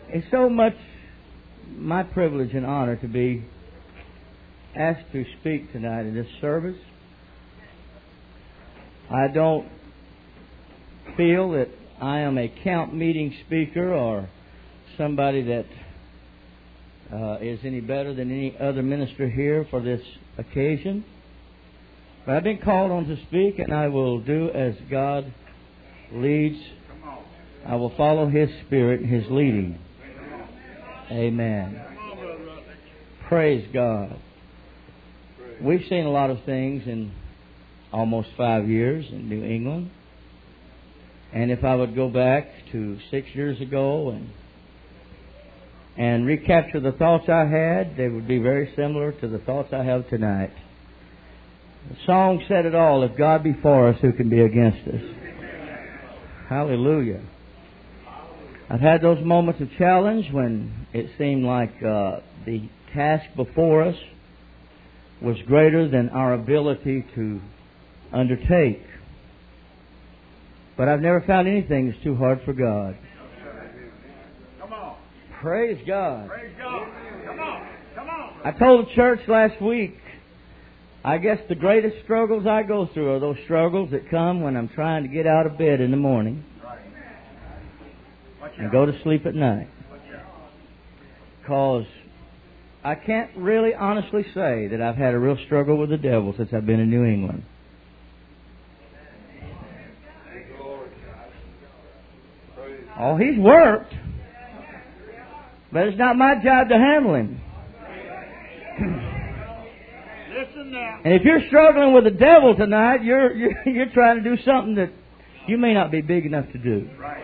It's so much my privilege and honor to be asked to speak tonight in this service. I don't feel that I am a camp meeting speaker or somebody that is any better than any other minister here for this occasion. But I've been called on to speak, and I will do as God leads. I will follow His Spirit and His leading. Amen. Praise God. We've seen a lot of things in almost 5 years in New England. And if I would go back to 6 years ago and recapture the thoughts I had, they would be very similar to the thoughts I have tonight. The song said it all. If God be for us, who can be against us? Hallelujah. I've had those moments of challenge when it seemed like the task before us was greater than our ability to undertake. But I've never found anything that's too hard for God. Come on. Praise God. Praise God. Come on. Come on. I told the church last week, I guess the greatest struggles I go through are those struggles that come when I'm trying to get out of bed in the morning and go to sleep at night. Because I can't really honestly say that I've had a real struggle with the devil since I've been in New England. Oh, he's worked. But it's not my job to handle him. Listen now. And if you're struggling with the devil tonight, you're trying to do something that you may not be big enough to do.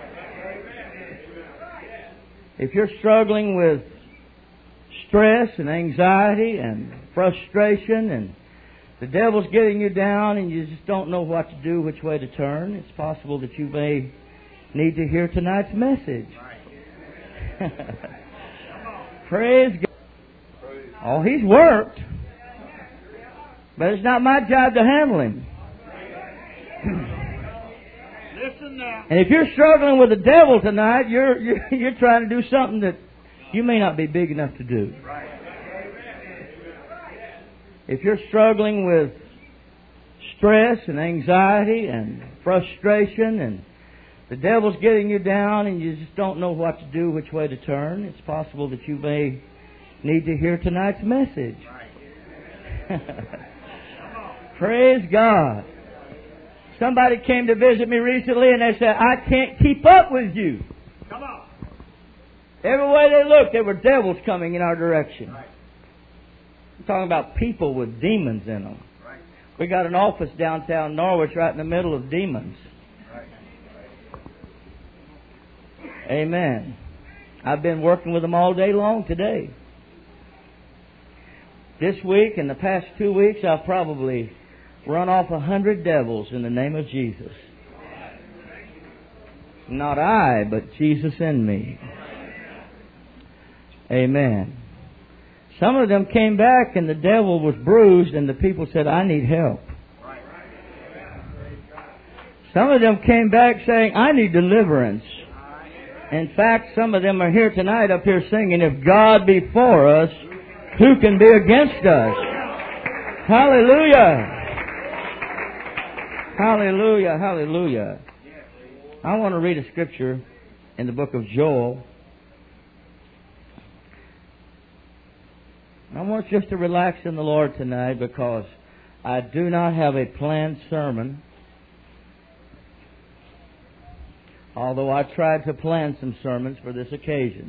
If you're struggling with stress and anxiety and frustration and the devil's getting you down and you just don't know what to do, which way to turn, it's possible that you may need to hear tonight's message. Praise God. Oh, he's worked. But it's not my job to handle him. Listen now. And if you're struggling with the devil tonight, you're trying to do something that you may not be big enough to do. If you're struggling with stress and anxiety and frustration and the devil's getting you down and you just don't know what to do, which way to turn, it's possible that you may need to hear tonight's message. Praise God. Somebody came to visit me recently and they said, I can't keep up with you. Come on. Everywhere they looked, there were devils coming in our direction. I'm talking about people with demons in them. We got an office downtown Norwich right in the middle of demons. Amen. I've been working with them all day long today. This week and the past 2 weeks, I've probably run off 100 devils in the name of Jesus. Not I, but Jesus in me. Amen. Some of them came back and the devil was bruised and the people said, I need help. Some of them came back saying, I need deliverance. In fact, some of them are here tonight up here singing, if God be for us, who can be against us? Hallelujah. Hallelujah, hallelujah. I want to read a scripture in the book of Joel. I want you just to relax in the Lord tonight because I do not have a planned sermon. Although I tried to plan some sermons for this occasion.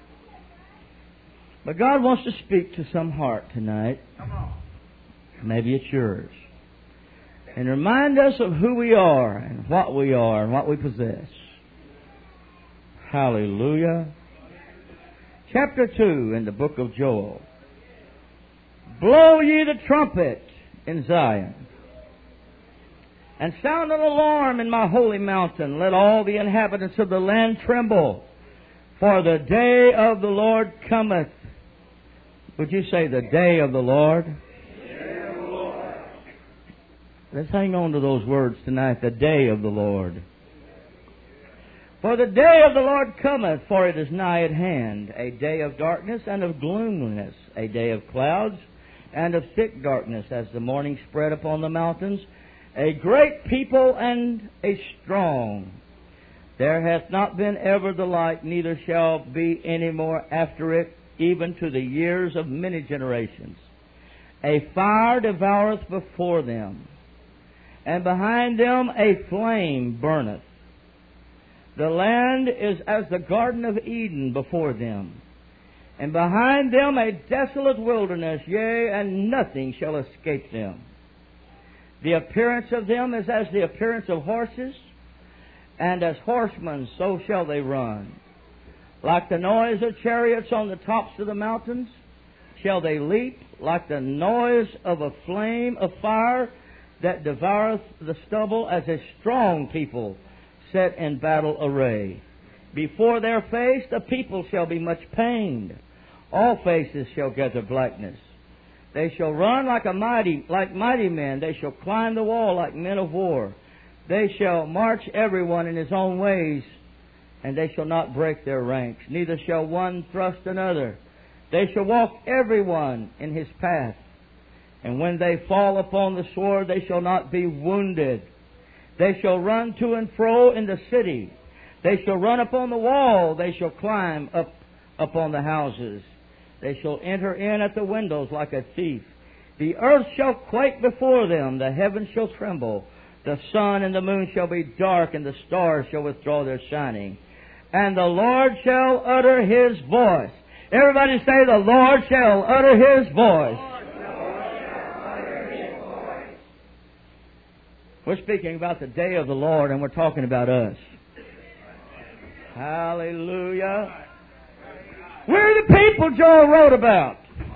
But God wants to speak to some heart tonight. Maybe it's yours. And remind us of who we are and what we possess. Hallelujah. Chapter 2 in the book of Joel. Blow ye the trumpet in Zion, and sound an alarm in my holy mountain. Let all the inhabitants of the land tremble, for the day of the Lord cometh. Would you say the day of the Lord? Day of the Lord. Let's hang on to those words tonight, the day of the Lord. For the day of the Lord cometh, for it is nigh at hand, a day of darkness and of gloominess, a day of clouds and of thick darkness, as the morning spread upon the mountains, a great people and a strong. There hath not been ever the like, neither shall be any more after it, even to the years of many generations. A fire devoureth before them, and behind them a flame burneth. The land is as the Garden of Eden before them, and behind them a desolate wilderness, yea, and nothing shall escape them. The appearance of them is as the appearance of horses, and as horsemen so shall they run. Like the noise of chariots on the tops of the mountains shall they leap, like the noise of a flame of fire that devoureth the stubble, as a strong people set in battle array. Before their face the people shall be much pained. All faces shall gather blackness. They shall run like mighty men. They shall climb the wall like men of war. They shall march everyone in his own ways, and they shall not break their ranks. Neither shall one thrust another. They shall walk everyone in his path. And when they fall upon the sword, they shall not be wounded. They shall run to and fro in the city. They shall run upon the wall. They shall climb up upon the houses. They shall enter in at the windows like a thief. The earth shall quake before them. The heavens shall tremble. The sun and the moon shall be dark, and the stars shall withdraw their shining. And the Lord shall utter His voice. Everybody say, the Lord shall utter His voice. We're speaking about the day of the Lord, and we're talking about us. Hallelujah. We're the people Joel wrote about.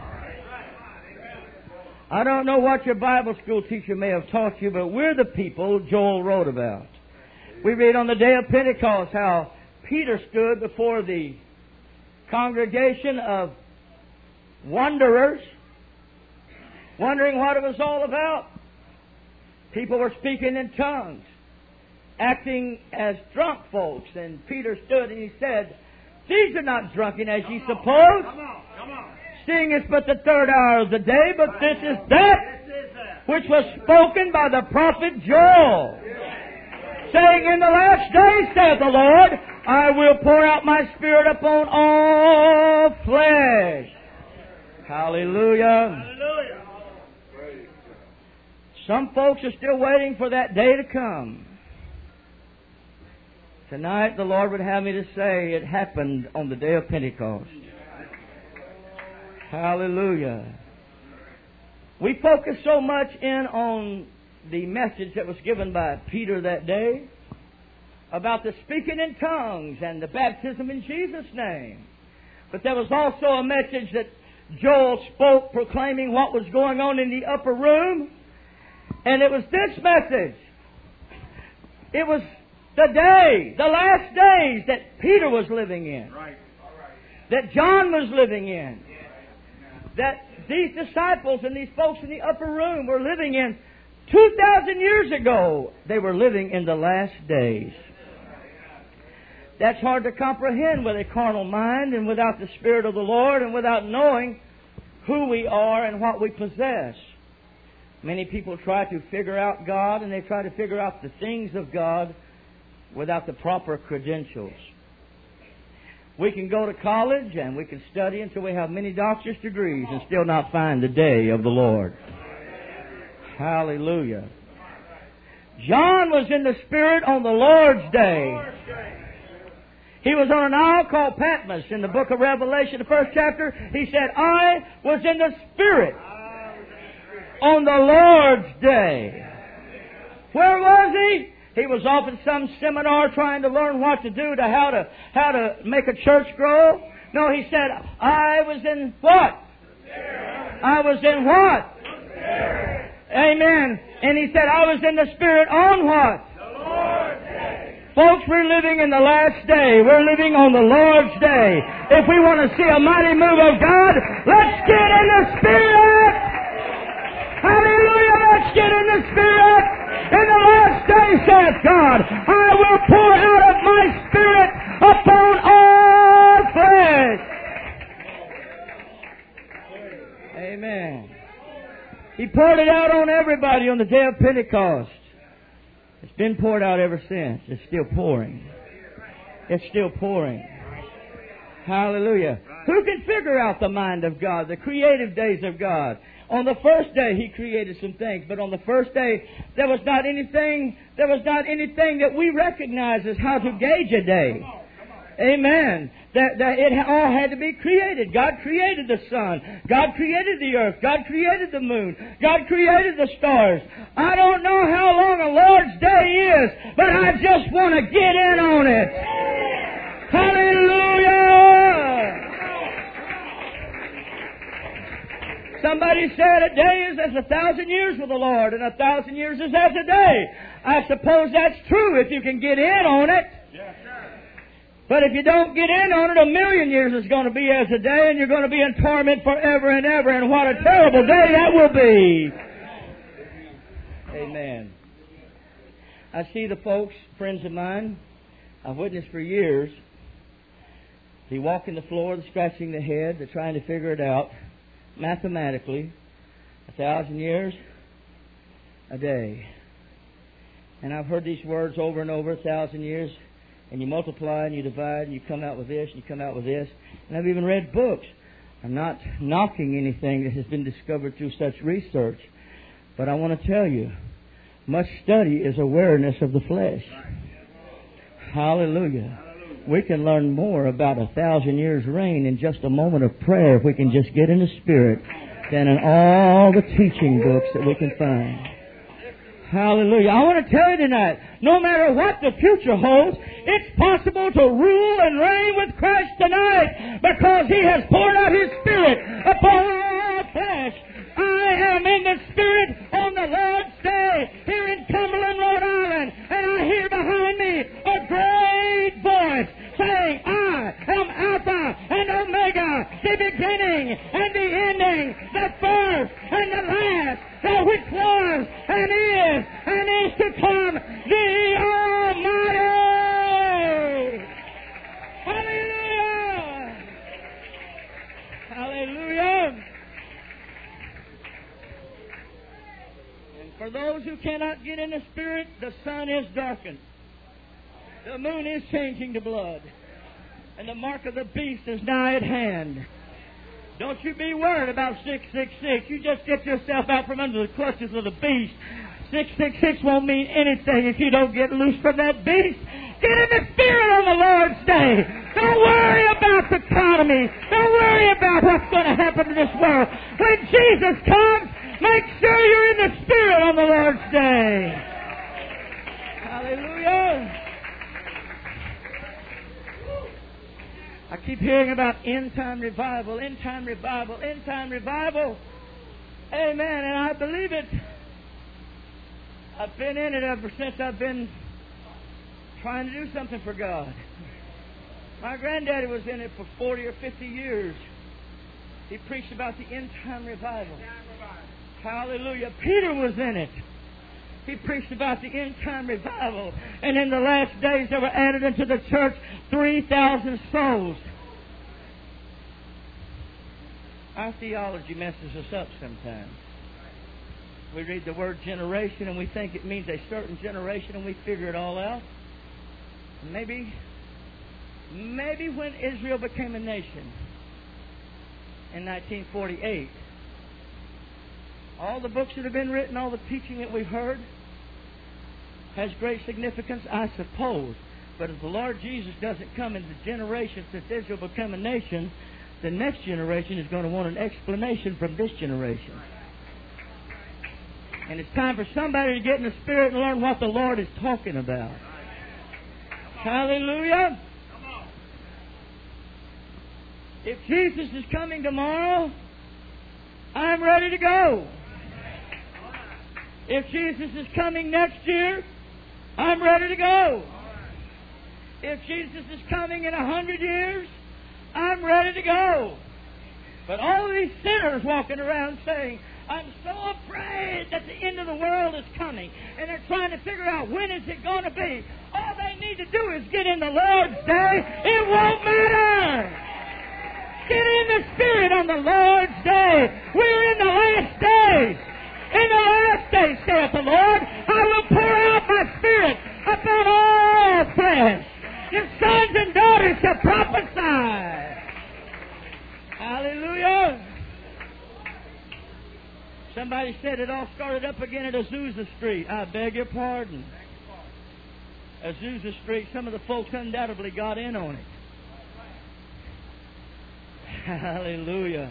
I don't know what your Bible school teacher may have taught you, but we're the people Joel wrote about. We read on the day of Pentecost how Peter stood before the congregation of wanderers, wondering what it was all about. People were speaking in tongues, acting as drunk folks. And Peter stood and he said, "These are not drunken as ye suppose, Come on. seeing it's but the third hour of the day, but this is that which was spoken by the prophet Joel, saying, In the last days, saith the Lord, I will pour out my Spirit upon all flesh." Hallelujah. Hallelujah. Some folks are still waiting for that day to come. Tonight the Lord would have me to say it happened on the day of Pentecost. Hallelujah. We focus so much in on the message that was given by Peter that day about the speaking in tongues and the baptism in Jesus' name. But there was also a message that Joel spoke proclaiming what was going on in the upper room. And it was this message. It was the day, the last days that Peter was living in. Right. That John was living in. That these disciples and these folks in the upper room were living in 2,000 years ago. They were living in the last days. That's hard to comprehend with a carnal mind and without the Spirit of the Lord and without knowing who we are and what we possess. Many people try to figure out God, and they try to figure out the things of God without the proper credentials. We can go to college and we can study until we have many doctor's degrees and still not find the day of the Lord. Hallelujah. John was in the Spirit on the Lord's day. He was on an isle called Patmos in the book of Revelation, the first chapter. He said, I was in the Spirit on the Lord's day. Where was he? He was off in some seminar trying to learn what to do to how to make a church grow. No, he said, I was in what? I was in what? Amen. And he said, I was in the Spirit on what? The Lord's day. Folks, we're living in the last day. We're living on the Lord's day. If we want to see a mighty move of God, let's get in the Spirit. Hallelujah, let's get in the Spirit. In the last day, saith God, I will pour out of my Spirit upon all flesh. Amen. He poured it out on everybody on the day of Pentecost. It's been poured out ever since. It's still pouring. It's still pouring. Hallelujah. Who can figure out the mind of God, the creative days of God? On the first day, He created some things, but on the first day, there was not anything that we recognize as how to gauge a day. Amen. That it all had to be created. God created the sun. God created the earth. God created the moon. God created the stars. I don't know how long a Lord's Day is, but I just want to get in on it. Hallelujah! Somebody said a day is as 1,000 years with the Lord, and 1,000 years is as a day. I suppose that's true if you can get in on it. Yes, sir. But if you don't get in on it, 1,000,000 years is going to be as a day, and you're going to be in torment forever and ever, and what a terrible day that will be. Amen. I see the folks, friends of mine, I've witnessed for years, they walk in the floor, they're scratching their head, they're trying to figure it out mathematically. 1,000 years, a day. And I've heard these words over and over, 1,000 years, and you multiply and you divide and you come out with this and you come out with this. And I've even read books. I'm not knocking anything that has been discovered through such research. But I want to tell you, much study is awareness of the flesh. Hallelujah. We can learn more about 1,000 years' reign in just a moment of prayer if we can just get in the Spirit than in all the teaching books that we can find. Hallelujah. I want to tell you tonight, no matter what the future holds, it's possible to rule and reign with Christ tonight because He has poured out His Spirit upon all flesh. I am in the Spirit on the Lord's Day here in Cumberland, Rhode Island, and I hear behind me a great voice saying, I am Alpha and Omega, the beginning and the ending, the first and the last, that which was and is to come, the Almighty. Hallelujah! Hallelujah! And for those who cannot get in the Spirit, the sun is darkened. The moon is changing to blood. And the mark of the beast is nigh at hand. Don't you be worried about 666. You just get yourself out from under the clutches of the beast. 666 won't mean anything if you don't get loose from that beast. Get in the Spirit on the Lord's Day. Don't worry about the economy. Don't worry about what's going to happen to this world. When Jesus comes, make sure you're in the Spirit on the Lord's Day. Hallelujah. I keep hearing about end-time revival, end-time revival, end-time revival. Amen, and I believe it. I've been in it ever since I've been trying to do something for God. My granddaddy was in it for 40 or 50 years. He preached about the end-time revival. Hallelujah. Peter was in it. He preached about the end-time revival. And in the last days there were added into the church 3,000 souls. Our theology messes us up sometimes. We read the word generation and we think it means a certain generation and we figure it all out. Maybe when Israel became a nation in 1948, all the books that have been written, all the teaching that we've heard has great significance, I suppose. But if the Lord Jesus doesn't come in the generation since Israel become a nation, the next generation is going to want an explanation from this generation. And it's time for somebody to get in the Spirit and learn what the Lord is talking about. Hallelujah. If Jesus is coming tomorrow, I'm ready to go. If Jesus is coming next year, I'm ready to go. If Jesus is coming in 100 years, I'm ready to go. But all these sinners walking around saying, I'm so afraid that the end of the world is coming. And they're trying to figure out when is it going to be. All they need to do is get in the Lord's day. It won't matter. Get in the Spirit on the Lord's day. We're in the last days. In the last days, saith the Lord, I will pour out my Spirit upon all flesh. Your sons and daughters shall prophesy. Hallelujah. Somebody said it all started up again at Azusa Street. I beg your pardon. Azusa Street, some of the folks undoubtedly got in on it. Hallelujah.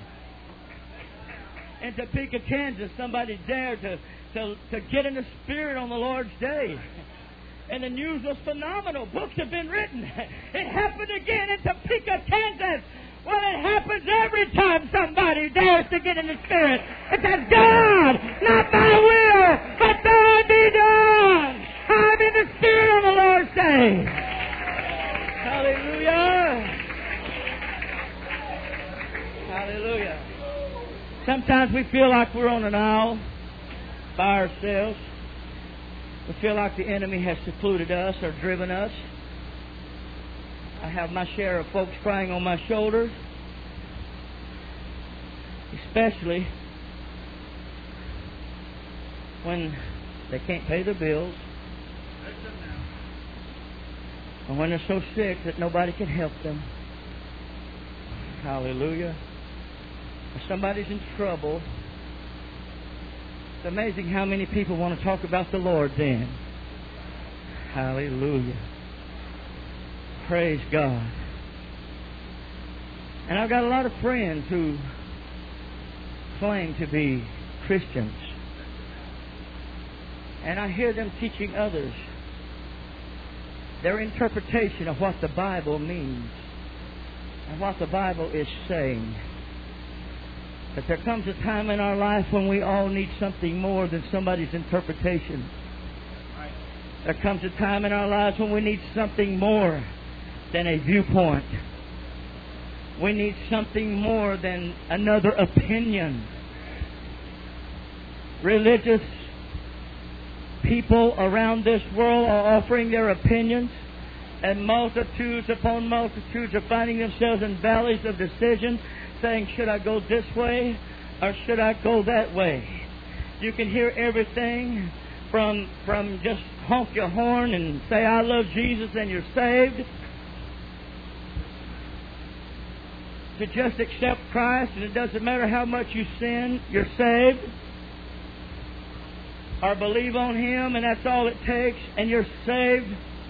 In Topeka, Kansas, somebody dared to get in the Spirit on the Lord's day. And the news was phenomenal. Books have been written. It happened again in Topeka, Kansas. Well, it happens every time somebody dares to get in the Spirit. It says, God, not my will, but thine be done. I'm in the Spirit on the Lord's day. Hallelujah. Hallelujah. Sometimes we feel like we're on an aisle by ourselves. We feel like the enemy has secluded us or driven us. I have my share of folks crying on my shoulder, especially when they can't pay their bills, and when they're so sick that nobody can help them. Hallelujah. If somebody's in trouble, it's amazing how many people want to talk about the Lord then. Hallelujah. Praise God. And I've got a lot of friends who claim to be Christians. And I hear them teaching others their interpretation of what the Bible means and what the Bible is saying. But there comes a time in our life when we all need something more than somebody's interpretation. There comes a time in our lives when we need something more than a viewpoint. We need something more than another opinion. Religious people around this world are offering their opinions, and multitudes upon multitudes are finding themselves in valleys of decision, saying, should I go this way or should I go that way? You can hear everything from just honk your horn and say, I love Jesus and you're saved, to just accept Christ and it doesn't matter how much you sin, you're saved. Or believe on Him and that's all it takes and you're saved.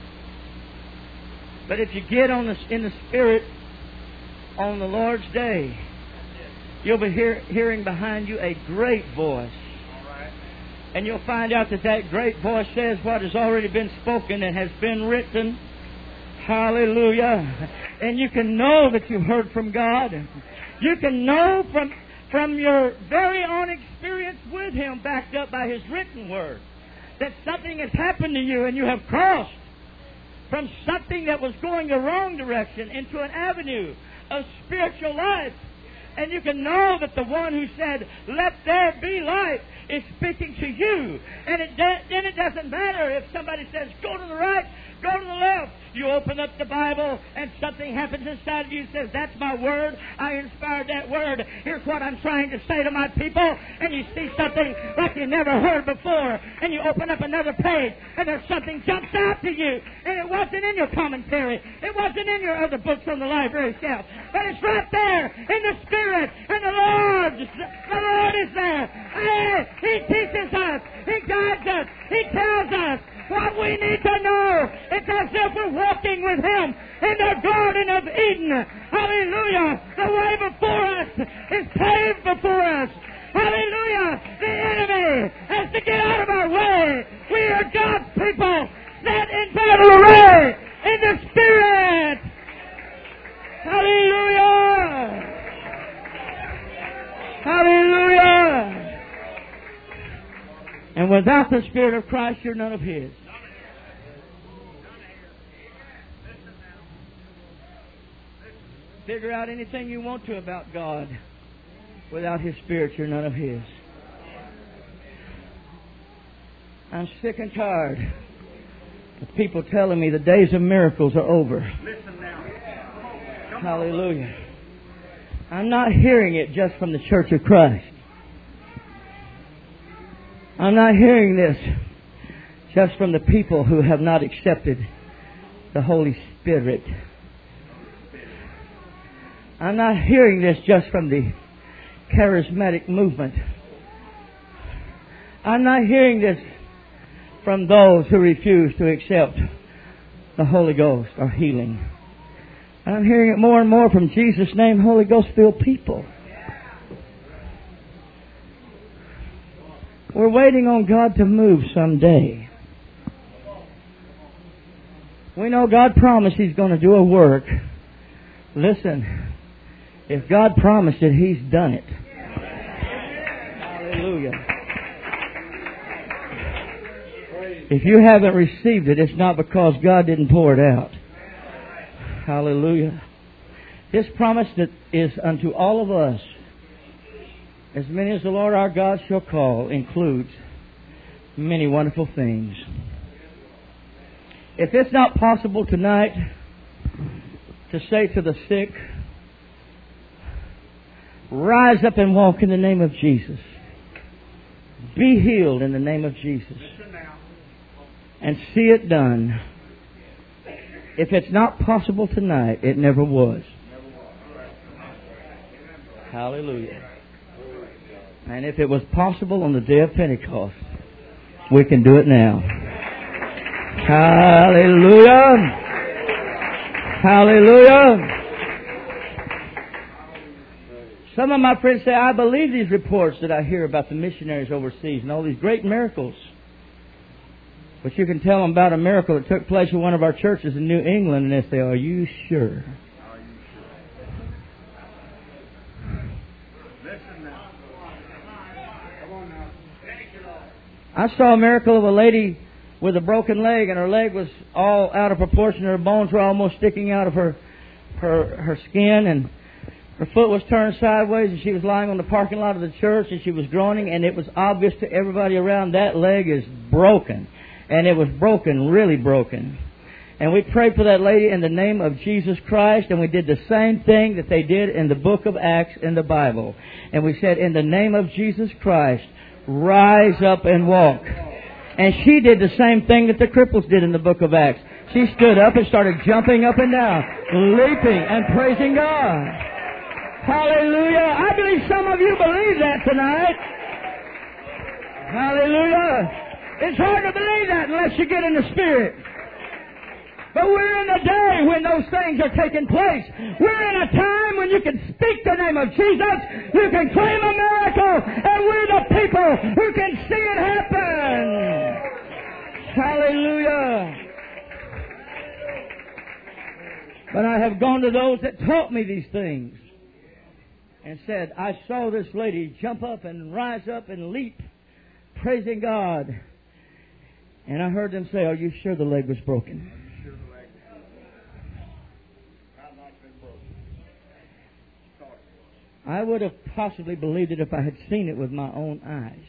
But if you get in the Spirit on the Lord's day, you'll be hearing behind you a great voice. And you'll find out that great voice says what has already been spoken and has been written. Hallelujah. And you can know that you've heard from God. You can know from your very own experience with Him, backed up by His written Word, that something has happened to you and you have crossed from something that was going the wrong direction into an avenue of spiritual life. And you can know that the one who said, let there be light, is speaking to you. And then it doesn't matter if somebody says, go to the right, go to the left. You open up the Bible and something happens inside of you that says, that's my word. I inspired that word. Here's what I'm trying to say to my people. And you see something like you never heard before. And you open up another page and there's something jumps out to you. And it wasn't in your commentary. It wasn't in your other books on the library shelf. But it's right there in the Spirit. And the Lord is there. And He teaches us. He guides us. He tells us what we need to know. It's as if we're walking with Him in the Garden of Eden. Hallelujah. The way before us is paved before us. Hallelujah. The enemy has to get out of our way. We are God's people set in battle array in the Spirit. Hallelujah. Hallelujah. And without the Spirit of Christ, you're none of His. Figure out anything you want to about God. Without His Spirit, you're none of His. I'm sick and tired of people telling me the days of miracles are over. Listen now. Hallelujah. I'm not hearing it just from the Church of Christ. I'm not hearing this just from the people who have not accepted the Holy Spirit. I'm not hearing this just from the charismatic movement. I'm not hearing this from those who refuse to accept the Holy Ghost or healing. I'm hearing it more and more from Jesus' name, Holy Ghost-filled people. We're waiting on God to move someday. We know God promised He's going to do a work. Listen, if God promised it, He's done it. Hallelujah. If you haven't received it, it's not because God didn't pour it out. Hallelujah. This promise that is unto all of us, as many as the Lord our God shall call, includes many wonderful things. If it's not possible tonight to say to the sick, rise up and walk in the name of Jesus. Be healed in the name of Jesus. And see it done. If it's not possible tonight, it never was. Hallelujah. And if it was possible on the day of Pentecost, we can do it now. Hallelujah. Hallelujah. Some of my friends say, I believe these reports that I hear about the missionaries overseas and all these great miracles. But you can tell them about a miracle that took place in one of our churches in New England, and they say, are you sure? I saw a miracle of a lady with a broken leg, and her leg was all out of proportion. Her bones were almost sticking out of her skin, and her foot was turned sideways, and she was lying on the parking lot of the church, and she was groaning, and it was obvious to everybody around that leg is broken. And it was broken, really broken. And we prayed for that lady in the name of Jesus Christ, and we did the same thing that they did in the book of Acts in the Bible. And we said, in the name of Jesus Christ, rise up and walk. And she did the same thing that the cripples did in the book of Acts. She stood up and started jumping up and down, leaping and praising God. Hallelujah. I believe some of you believe that tonight. Hallelujah. It's hard to believe that unless you get in the Spirit. But we're in a day when those things are taking place. We're in a time when you can speak the name of Jesus, you can claim a miracle, and we're the people who can see it happen. Hallelujah. But I have gone to those that taught me these things and said, I saw this lady jump up and rise up and leap, praising God. And I heard them say, are you sure the leg was broken? I would have possibly believed it if I had seen it with my own eyes.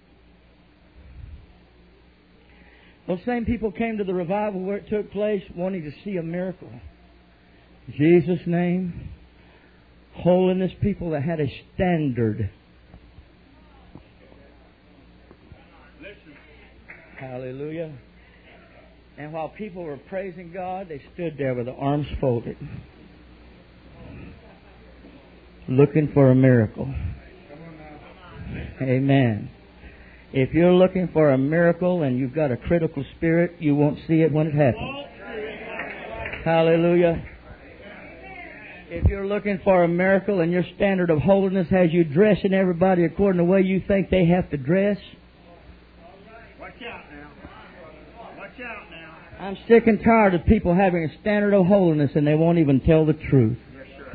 Those same people came to the revival where it took place wanting to see a miracle. In Jesus' name, holiness people that had a standard. Hallelujah. And while people were praising God, they stood there with their arms folded, looking for a miracle. Amen. If you're looking for a miracle and you've got a critical spirit, you won't see it when it happens. Hallelujah. If you're looking for a miracle and your standard of holiness has you dressing everybody according to the way you think they have to dress, watch out now. Watch out now. I'm sick and tired of people having a standard of holiness and they won't even tell the truth. Yes, sir.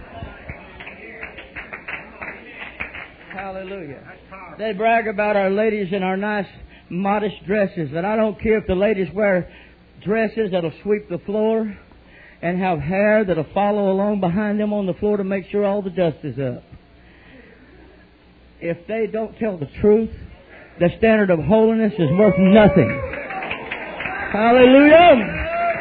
Hallelujah. They brag about our ladies in our nice, modest dresses. And I don't care if the ladies wear dresses that'll sweep the floor and have hair that'll follow along behind them on the floor to make sure all the dust is up. If they don't tell the truth, the standard of holiness is worth nothing. Hallelujah.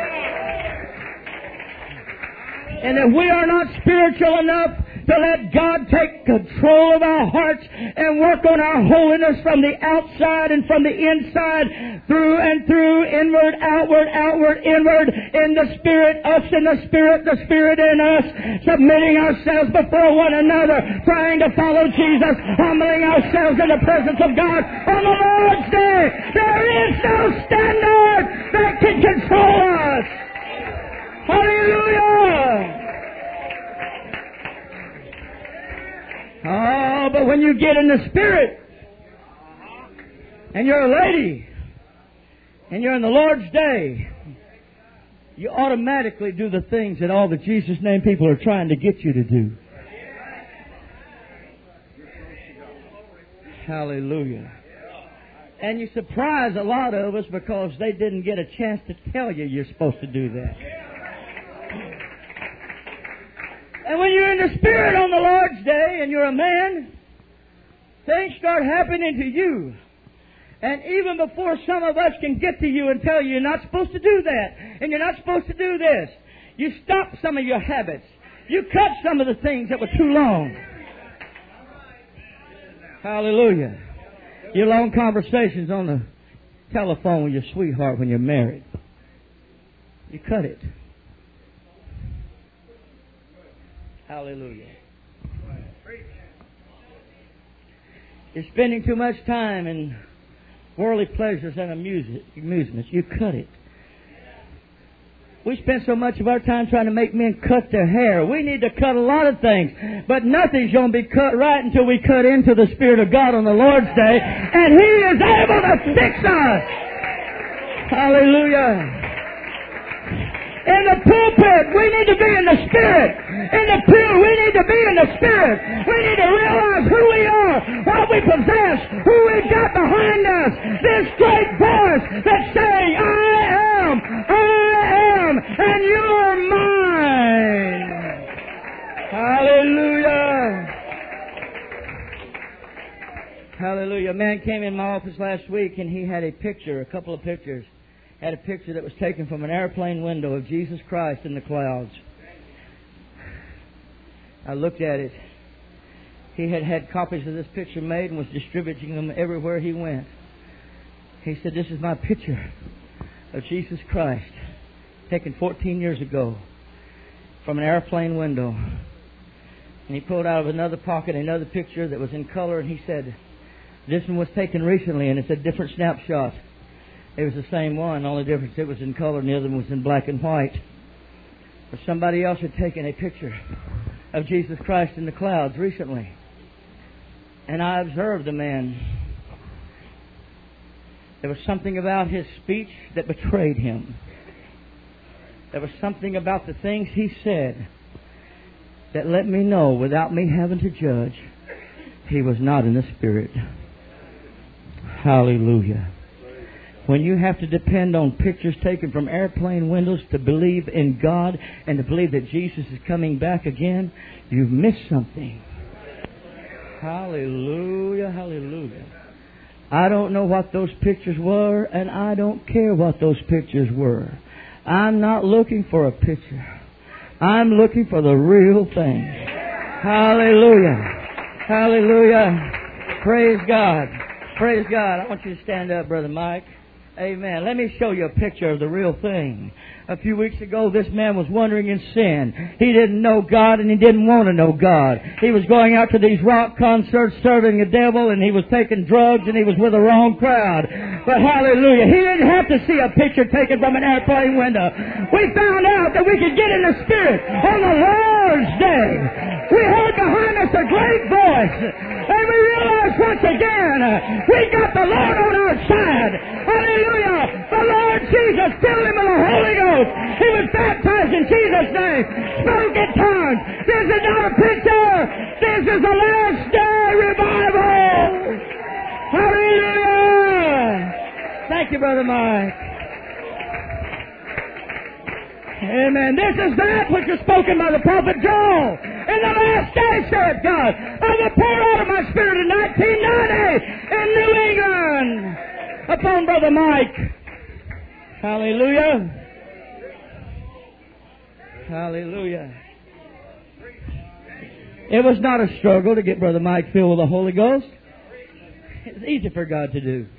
And if we are not spiritual enough to let God take control of our hearts and work on our holiness from the outside and from the inside, through and through, inward, outward, outward, inward, in the Spirit, us in the Spirit in us, submitting ourselves before one another, trying to follow Jesus, humbling ourselves in the presence of God on the Lord's Day. There is no standard that can control us. Hallelujah! Oh, but when you get in the Spirit, and you're a lady, and you're in the Lord's Day, you automatically do the things that all the Jesus name people are trying to get you to do. Hallelujah. And you surprise a lot of us because they didn't get a chance to tell you you're supposed to do that. And when you're in the Spirit on the Lord's Day and you're a man, things start happening to you. And even before some of us can get to you and tell you you're not supposed to do that, and you're not supposed to do this, you stop some of your habits. You cut some of the things that were too long. Hallelujah. Your long conversations on the telephone with your sweetheart when you're married. You cut it. Hallelujah. You're spending too much time in worldly pleasures and amusements. You cut it. We spend so much of our time trying to make men cut their hair. We need to cut a lot of things. But nothing's going to be cut right until we cut into the Spirit of God on the Lord's Day. And He is able to fix us. Hallelujah. In the pulpit, we need to be in the Spirit. In the pew, we need to be in the Spirit. We need to realize who we are, what we possess, who we've got behind us. This great voice that's saying, I am, and you're mine. Hallelujah. Hallelujah. A man came in my office last week and he had a picture, a couple of pictures. Had a picture that was taken from an airplane window of Jesus Christ in the clouds. I looked at it. He had had copies of this picture made and was distributing them everywhere he went. He said, this is my picture of Jesus Christ, taken 14 years ago from an airplane window. And he pulled out of another pocket another picture that was in color, and he said, this one was taken recently, and it's a different snapshot. It was the same one, only difference it was in color and the other one was in black and white. But somebody else had taken a picture of Jesus Christ in the clouds recently. And I observed the man. There was something about his speech that betrayed him. There was something about the things he said that let me know, without me having to judge, he was not in the Spirit. Hallelujah. When you have to depend on pictures taken from airplane windows to believe in God and to believe that Jesus is coming back again, you've missed something. Hallelujah, hallelujah. I don't know what those pictures were, and I don't care what those pictures were. I'm not looking for a picture. I'm looking for the real thing. Hallelujah. Hallelujah. Praise God. Praise God. I want you to stand up, Brother Mike. Amen. Let me show you a picture of the real thing. A few weeks ago, this man was wandering in sin. He didn't know God and he didn't want to know God. He was going out to these rock concerts serving the devil, and he was taking drugs, and he was with the wrong crowd. But hallelujah, he didn't have to see a picture taken from an airplane window. We found out that we could get in the Spirit on the Lord's Day. We heard behind us a great voice, and we realized once again we got the Lord on our side. Hallelujah. The Lord Jesus filled him with the Holy Ghost. He was baptized in Jesus' name, spoke in tongues. This is not a picture. This is the last day revival. Hallelujah. Thank you, Brother Mike. Amen. This is that which was spoken by the prophet Joel. In in the last day, saith God, I will pour out of my Spirit in 1990 in New England upon Brother Mike. Hallelujah. Hallelujah. It was not a struggle to get Brother Mike filled with the Holy Ghost. It's easy for God to do.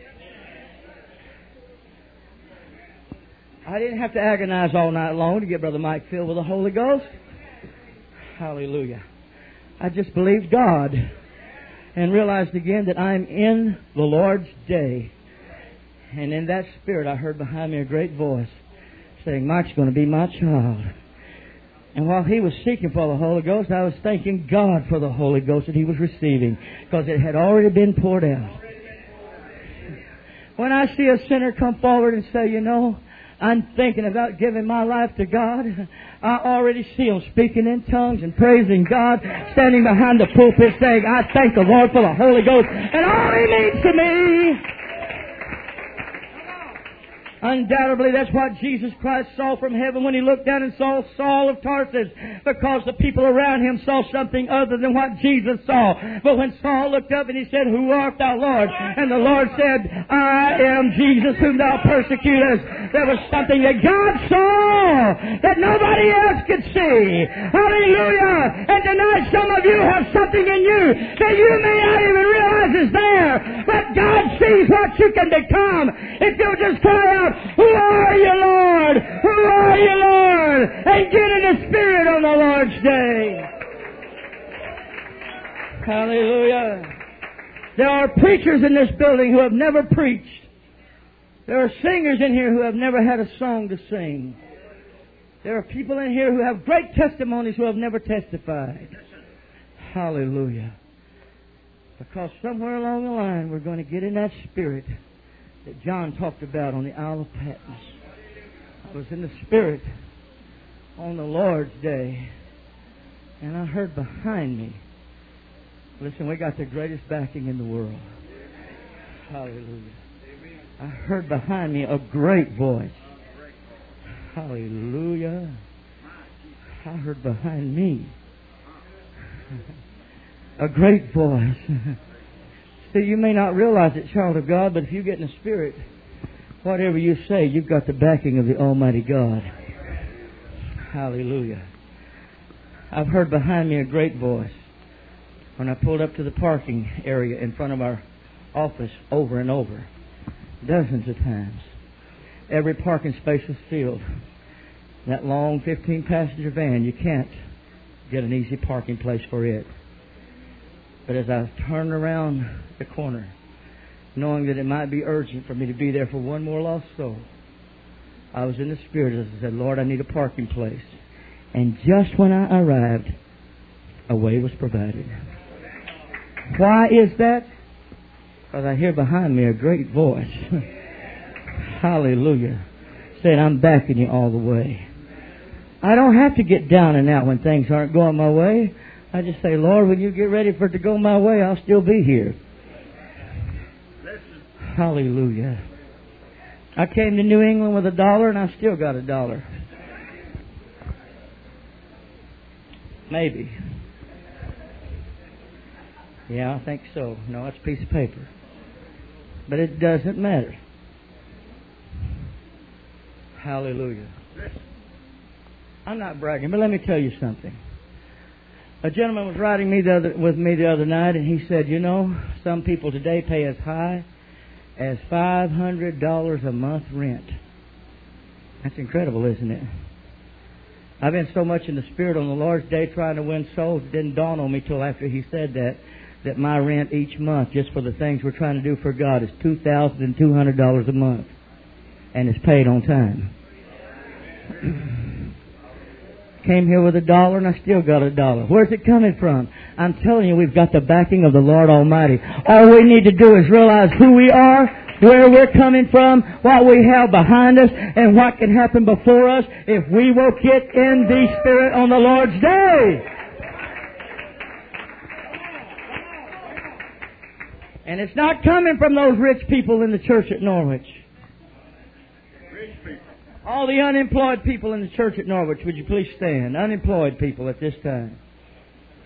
I didn't have to agonize all night long to get Brother Mike filled with the Holy Ghost. Hallelujah. I just believed God and realized again that I'm in the Lord's day. And in that spirit I heard behind me a great voice saying, Mike's going to be my child. And while he was seeking for the Holy Ghost, I was thanking God for the Holy Ghost that he was receiving, because it had already been poured out. When I see a sinner come forward and say, you know, I'm thinking about giving my life to God, I already see him speaking in tongues and praising God, standing behind the pulpit saying, I thank the Lord for the Holy Ghost and all He means to me. Undoubtedly, that's what Jesus Christ saw from heaven when He looked down and saw Saul of Tarsus, because the people around him saw something other than what Jesus saw. But when Saul looked up and he said, Who art thou, Lord? And the Lord said, I am Jesus whom thou persecutest. There was something that God saw that nobody else could see. Hallelujah! And tonight some of you have something in you that you may not even realize is there. But God sees what you can become if you'll just cry out, Who are you, Lord? Who are you, Lord? And get in the Spirit on the Lord's day. Hallelujah. There are preachers in this building who have never preached. There are singers in here who have never had a song to sing. There are people in here who have great testimonies who have never testified. Hallelujah. Because somewhere along the line we're going to get in that spirit that John talked about on the Isle of Patmos. I was in the Spirit on the Lord's day, and I heard behind me, listen, we got the greatest backing in the world. Hallelujah. I heard behind me a great voice. Hallelujah. I heard behind me a great voice. See, you may not realize it, child of God, but if you get in the Spirit, whatever you say, you've got the backing of the Almighty God. Hallelujah. I've heard behind me a great voice when I pulled up to the parking area in front of our office over and over, dozens of times. Every parking space was filled. That long 15-passenger van, you can't get an easy parking place for it. But as I turned around the corner, knowing that it might be urgent for me to be there for one more lost soul, I was in the Spirit as I said, Lord, I need a parking place. And just when I arrived, a way was provided. Why is that? Because I hear behind me a great voice. Hallelujah. Saying, I'm backing you all the way. I don't have to get down and out when things aren't going my way. I just say, Lord, when you get ready for it to go my way, I'll still be here. Hallelujah. I came to New England with $1 and I still got $1. Maybe. Yeah, I think so. No, it's a piece of paper. But it doesn't matter. Hallelujah. I'm not bragging, but let me tell you something. A gentleman was riding with me the other night, and he said, you know, some people today pay as high as $500 a month rent. That's incredible, isn't it? I've been so much in the Spirit on the Lord's Day trying to win souls, it didn't dawn on me till after he said that my rent each month, just for the things we're trying to do for God, is $2,200 a month. And it's paid on time. Came here with $1 and I still got $1. Where's it coming from? I'm telling you, we've got the backing of the Lord Almighty. All we need to do is realize who we are, where we're coming from, what we have behind us, and what can happen before us if we will get in the Spirit on the Lord's day. And it's not coming from those rich people in the church at Norwich. All the unemployed people in the church at Norwich, would you please stand? Unemployed people at this time.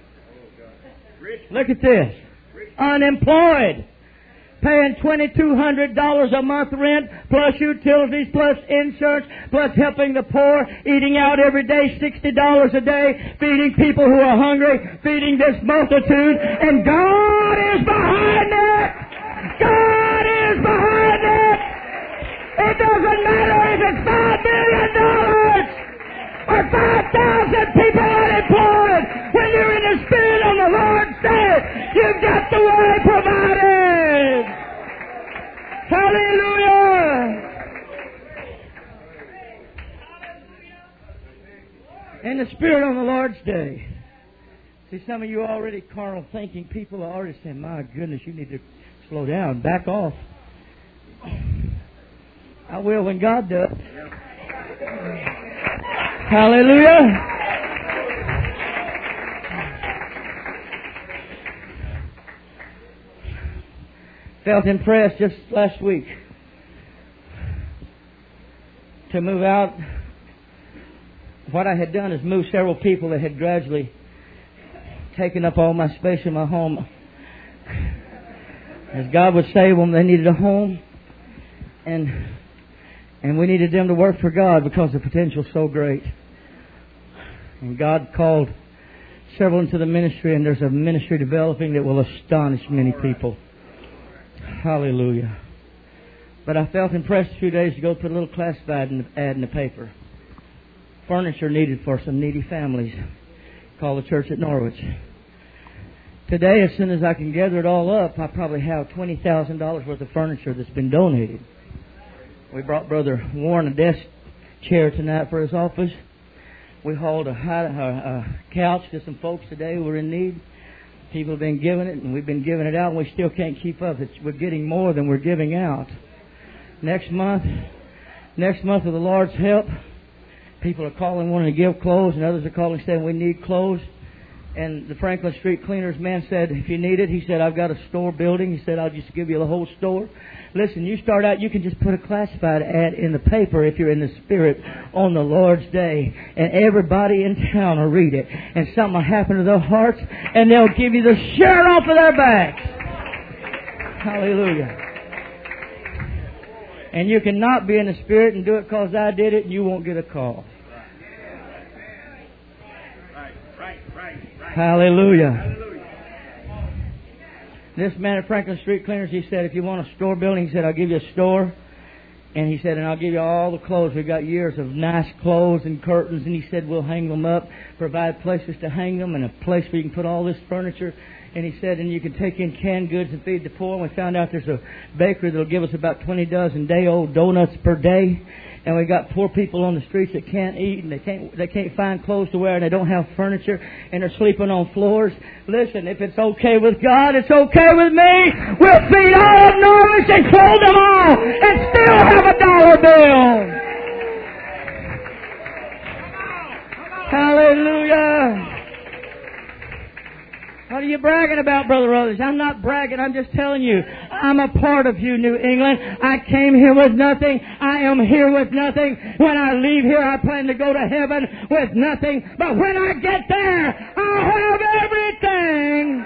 Look at this. Unemployed. Paying $2,200 a month rent, plus utilities, plus insurance, plus helping the poor, eating out every day, $60 a day, feeding people who are hungry, feeding this multitude, and God is behind it! God is behind it! It doesn't matter if it's $5 million or 5,000 people unemployed. When you're in the Spirit on the Lord's day, you've got the way provided. Hallelujah. In the Spirit on the Lord's day. See, some of you already carnal thinking people are already saying, my goodness, you need to slow down, back off. I will when God does. Hallelujah. Felt impressed just last week to move out. What I had done is move several people that had gradually taken up all my space in my home. As God would save them, they needed a home. And we needed them to work for God because the potential is so great. And God called several into the ministry, and there's a ministry developing that will astonish many people. Hallelujah. But I felt impressed a few days ago to put a little classified ad in the paper. Furniture needed for some needy families. Called the church at Norwich. Today, as soon as I can gather it all up, I probably have $20,000 worth of furniture that's been donated. We brought Brother Warren a desk chair tonight for his office. We hauled a couch to some folks today who were in need. People have been giving it, and we've been giving it out, and we still can't keep up. We're getting more than we're giving out. Next month, with the Lord's help, people are calling wanting to give clothes, and others are calling saying we need clothes. And the Franklin Street Cleaners man said, if you need it, he said, I've got a store building. He said, I'll just give you the whole store. Listen, you start out, you can just put a classified ad in the paper if you're in the Spirit on the Lord's day. And everybody in town will read it. And something will happen to their hearts, and they'll give you the shirt off of their backs. Hallelujah. And you cannot be in the Spirit and do it because I did it, and you won't get a call. Hallelujah. This man at Franklin Street Cleaners, he said, if you want a store building, he said, I'll give you a store. And he said, and I'll give you all the clothes. We've got years of nice clothes and curtains. And he said, we'll hang them up, provide places to hang them, and a place where you can put all this furniture. And he said, and you can take in canned goods and feed the poor. And we found out there's a bakery that'll give us about 20 dozen day-old donuts per day. And we got poor people on the streets that can't eat, and they can't find clothes to wear, and they don't have furniture, and they're sleeping on floors. Listen, if it's okay with God, it's okay with me. We'll feed all of Norwich and clothe them all, and still have a dollar bill. Hallelujah. What are you bragging about, Brother Rutherford? I'm not bragging. I'm just telling you. I'm a part of you, New England. I came here with nothing. I am here with nothing. When I leave here, I plan to go to heaven with nothing. But when I get there, I'll have everything.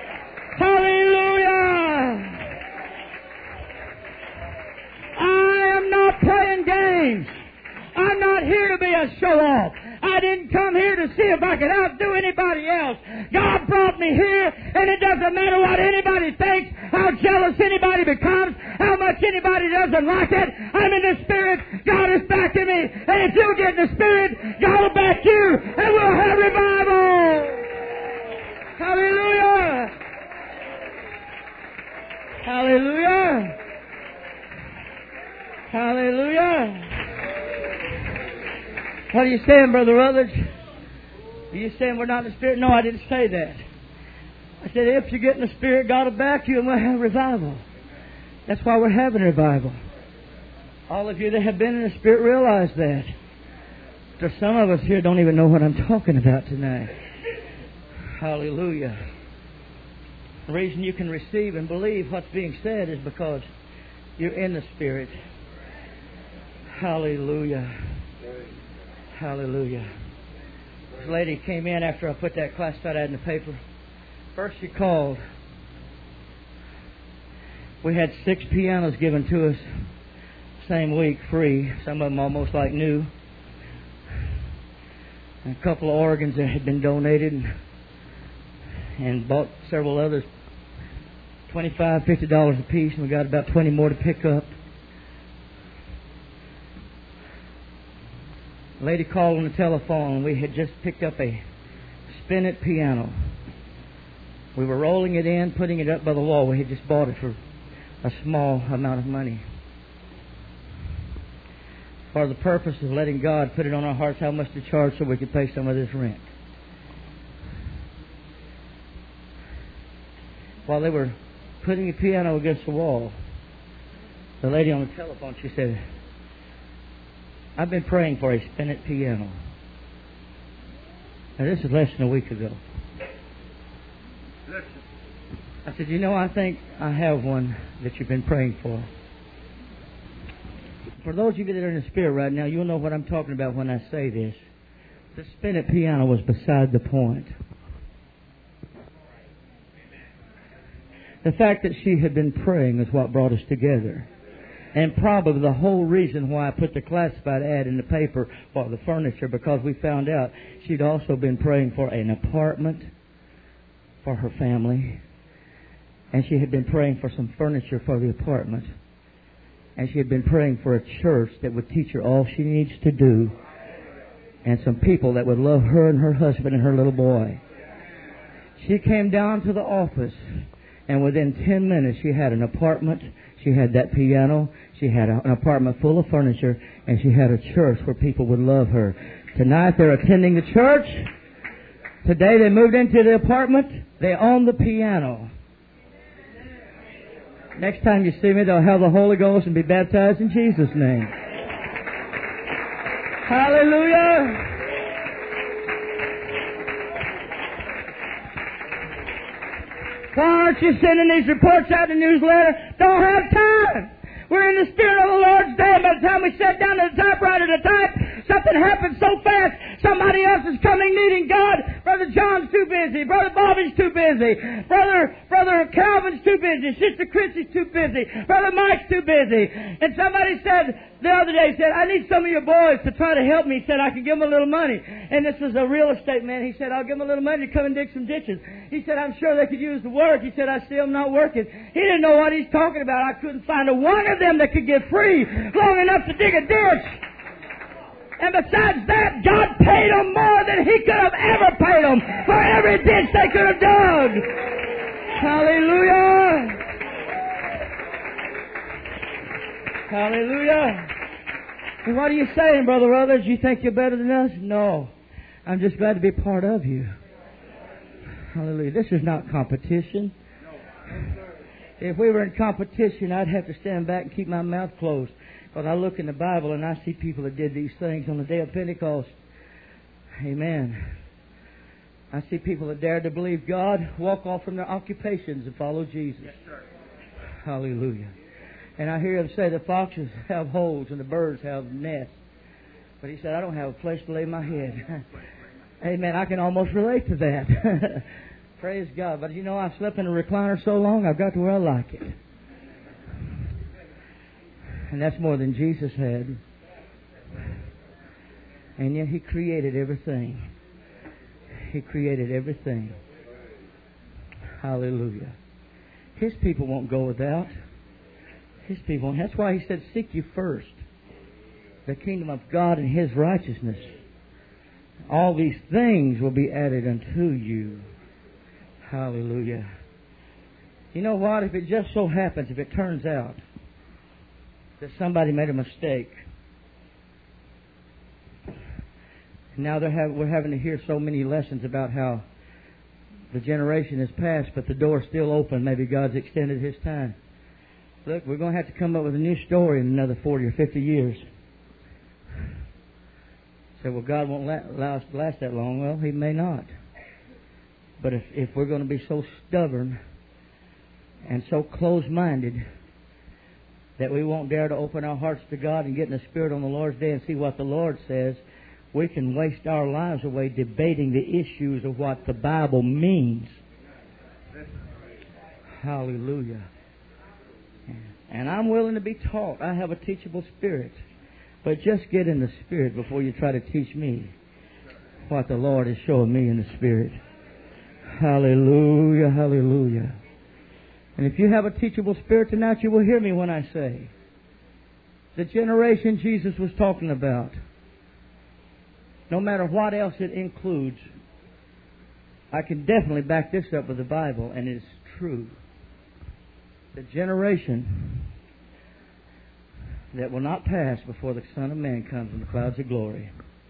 Hallelujah. I am not playing games. I'm not here to be a show-off. I didn't come here to see if I could outdo anybody else. God brought me here, and it doesn't matter what anybody thinks, how jealous anybody becomes, how much anybody doesn't like it. I'm in the Spirit. God is backing me. And if you get in the Spirit, God will back you, and we'll have revival. Hallelujah. Hallelujah. Hallelujah. What are you saying, Brother Rutledge? Are you saying we're not in the Spirit? No, I didn't say that. I said if you get in the Spirit, God will back you and we'll have revival. That's why we're having revival. All of you that have been in the Spirit realize that. There's some of us here don't even know what I'm talking about tonight. Hallelujah. The reason you can receive and believe what's being said is because you're in the Spirit. Hallelujah. Hallelujah. This lady came in after I put that classified ad in the paper. First she called. We had 6 pianos given to us same week, free. Some of them almost like new. And a couple of organs that had been donated, and bought several others, $25, $50 a piece, and we got about 20 more to pick up. A lady called on the telephone, and we had just picked up a spinet piano. We were rolling it in, putting it up by the wall. We had just bought it for a small amount of money, for the purpose of letting God put it on our hearts how much to charge so we could pay some of this rent. While they were putting the piano against the wall, the lady on the telephone, she said, "I've been praying for a spinet piano." Now this is less than a week ago. I said, "You know, I think I have one that you've been praying for." For those of you that are in the Spirit right now, you'll know what I'm talking about when I say this. The spinet piano was beside the point. The fact that she had been praying is what brought us together. And probably the whole reason why I put the classified ad in the paper for the furniture, because we found out she'd also been praying for an apartment for her family. And she had been praying for some furniture for the apartment. And she had been praying for a church that would teach her all she needs to do. And some people that would love her and her husband and her little boy. She came down to the office, and within 10 minutes she had an apartment. She had that piano. She had an apartment full of furniture. And she had a church where people would love her. Tonight they're attending the church. Today they moved into the apartment. They own the piano. Next time you see me, they'll have the Holy Ghost and be baptized in Jesus' name. Hallelujah! Why aren't you sending these reports out in the newsletter? Don't have time. We're in the Spirit of the Lord's day. By the time we sat down to the typewriter to type, something happened so fast. Somebody else is coming needing God. Brother John's too busy. Brother Bobby's too busy. Brother Calvin's too busy. Sister Chrissy's too busy. Brother Mike's too busy. And somebody said the other day, I need some of your boys to try to help me. He said, I can give them a little money. And this was a real estate man. He said, I'll give them a little money to come and dig some ditches. He said, I'm sure they could use the work. He said, I see them not working. He didn't know what he's talking about. I couldn't find a one of them that could get free long enough to dig a ditch. And besides that, God paid them more than He could have ever paid them for every ditch they could have dug. Hallelujah! Hallelujah! And what are you saying, Brother Ruthers? You think you're better than us? No. I'm just glad to be part of you. Hallelujah. This is not competition. If we were in competition, I'd have to stand back and keep my mouth closed. But I look in the Bible and I see people that did these things on the day of Pentecost. Amen. I see people that dared to believe God, walk off from their occupations and follow Jesus. Yes, sir. Hallelujah. And I hear them say the foxes have holes and the birds have nests. But he said, I don't have a place to lay my head. Amen. I can almost relate to that. Praise God. But you know, I've slept in a recliner so long, I've got to where I like it. And that's more than Jesus had. And yet He created everything. He created everything. Hallelujah. His people won't go without. His people won't. That's why He said, seek you first the kingdom of God and His righteousness. All these things will be added unto you. Hallelujah. You know what? If it just so happens, if it turns out that somebody made a mistake, now we're having to hear so many lessons about how the generation has passed, but the door's still open. Maybe God's extended His time. Look, we're going to have to come up with a new story in another 40 or 50 years. Say, well, God won't allow us to last that long. Well, He may not. But if we're going to be so stubborn and so close-minded that we won't dare to open our hearts to God and get in the Spirit on the Lord's day and see what the Lord says, we can waste our lives away debating the issues of what the Bible means. Hallelujah. And I'm willing to be taught. I have a teachable spirit. But just get in the Spirit before you try to teach me what the Lord is showing me in the Spirit. Hallelujah, hallelujah. And if you have a teachable spirit tonight, you will hear me when I say, the generation Jesus was talking about, no matter what else it includes, I can definitely back this up with the Bible, and it's true. The generation that will not pass before the Son of Man comes in the clouds of glory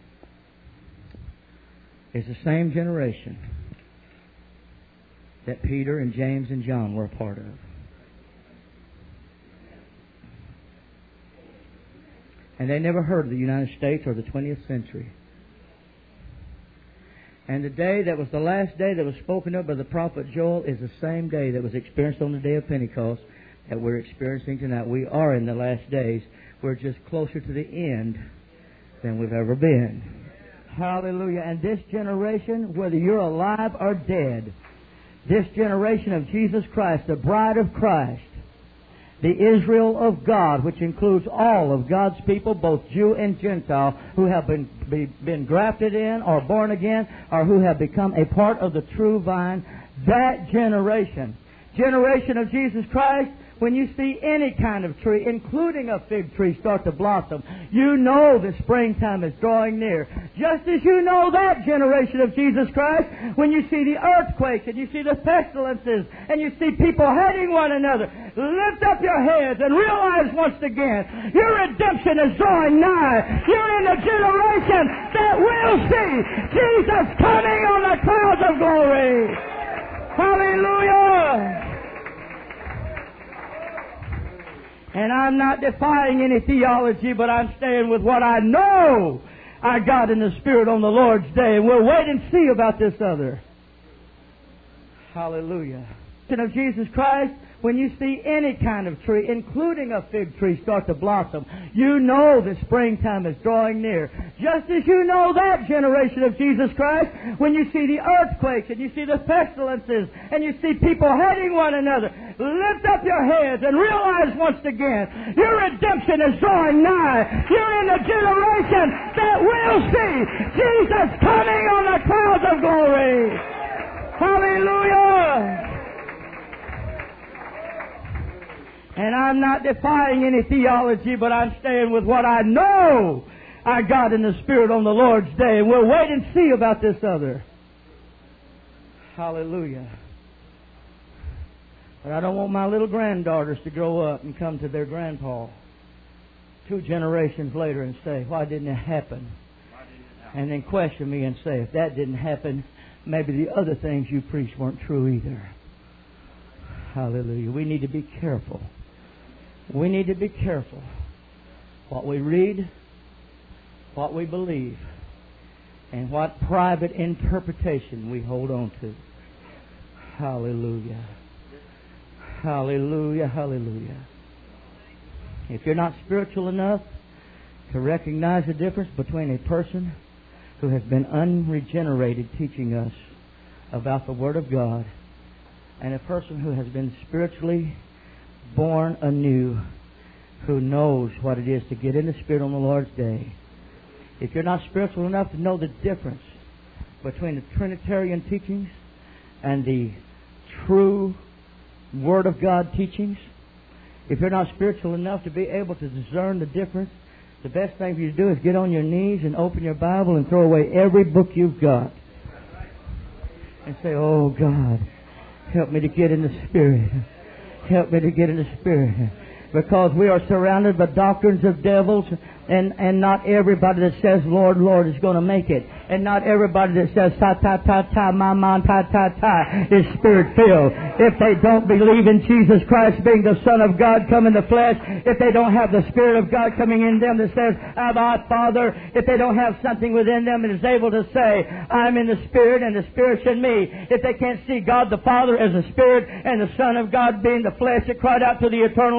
is the same generation that Peter and James and John were a part of. And they never heard of the United States or the 20th century. And the day that was the last day that was spoken of by the prophet Joel is the same day that was experienced on the day of Pentecost that we're experiencing tonight. We are in the last days. We're just closer to the end than we've ever been. Hallelujah. And this generation, whether you're alive or dead, this generation of Jesus Christ, the bride of Christ, the Israel of God, which includes all of God's people, both Jew and Gentile, who have been grafted in or born again, or who have become a part of the true vine, that generation of Jesus Christ, when you see any kind of tree, including a fig tree, start to blossom, you know the springtime is drawing near. Just as you know that generation of Jesus Christ, when you see the earthquakes and you see the pestilences and you see people hating one another, lift up your heads and realize once again, your redemption is drawing nigh. You're in the generation that will see Jesus coming on the clouds of glory. Hallelujah! And I'm not defying any theology, but I'm staying with what I know I got in the Spirit on the Lord's day. And we'll wait and see about this other. Hallelujah. Of Jesus Christ, when you see any kind of tree, including a fig tree, start to blossom, you know the springtime is drawing near. Just as you know that generation of Jesus Christ, when you see the earthquakes and you see the pestilences and you see people hating one another, lift up your heads and realize once again, your redemption is drawing nigh. You're in the generation that will see Jesus coming on the clouds of glory. Hallelujah! And I'm not defying any theology, but I'm staying with what I know I got in the Spirit on the Lord's day. And we'll wait and see about this other. Hallelujah. But I don't want my little granddaughters to grow up and come to their grandpa 2 generations later and say, why didn't it happen? And then question me and say, if that didn't happen, maybe the other things you preached weren't true either. Hallelujah. We need to be careful. We need to be careful what we read, what we believe, and what private interpretation we hold on to. Hallelujah. Hallelujah, hallelujah. If you're not spiritual enough to recognize the difference between a person who has been unregenerated teaching us about the Word of God and a person who has been spiritually born anew, who knows what it is to get in the Spirit on the Lord's day. If you're not spiritual enough to know the difference between the Trinitarian teachings and the true Word of God teachings, if you're not spiritual enough to be able to discern the difference, the best thing for you to do is get on your knees and open your Bible and throw away every book you've got and say, oh God, help me to get in the Spirit. Help me to get in the Spirit. Because we are surrounded by doctrines of devils, and not everybody that says, Lord, Lord, is going to make it. And not everybody that says, ta, ta, ta, ta, ma, ma, ta, ta, ta, is Spirit-filled. If they don't believe in Jesus Christ being the Son of God come in the flesh, if they don't have the Spirit of God coming in them that says, Abba, Father, if they don't have something within them that is able to say, I'm in the Spirit and the Spirit's in me, if they can't see God the Father as a Spirit and the Son of God being the flesh that cried out to the eternal Spirit,